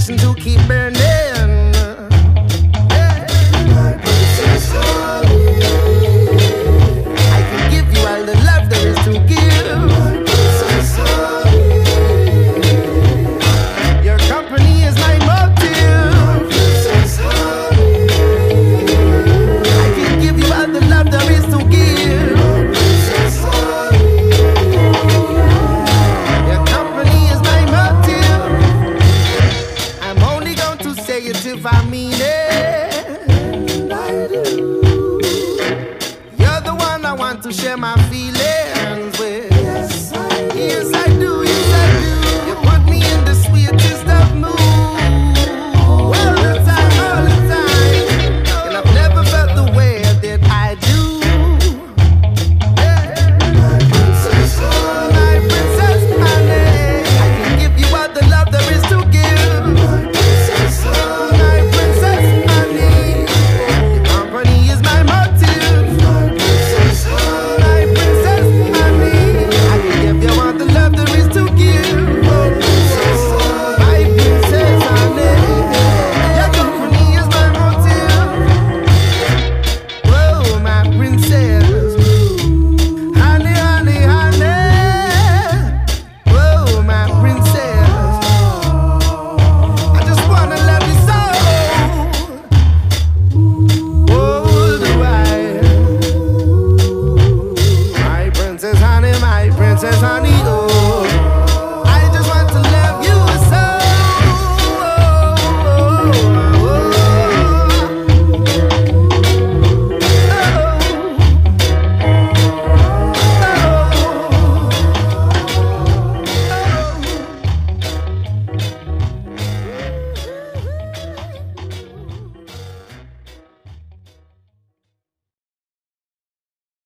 passion to keep burning. My princess honey, I can give you all the love there is to give. My princess honey, your company is my motive. My princess honey, I can give you all the love there is to give. My princess honey, your company is my motive. I'm only going to say it if I mean it. And I do. You're the one I want to share my feelings with. Yes, I do. Yes, I do. Yes, I do. You put me in the sweetest of moods. All the time, all the time. And I've never felt the way that I do. My princess honey, my princess honey, I can give you all the love there is to give. My princess honey, my princess honey, your company is my motive. My princess honey, my princess honey, I can give you all the love there is to give. My princess honey, your company is my motive. Whoa, my princess, honey, honey, honey. Whoa, my princess, I just wanna love you so. Oh, do I? My princess, honey, oh.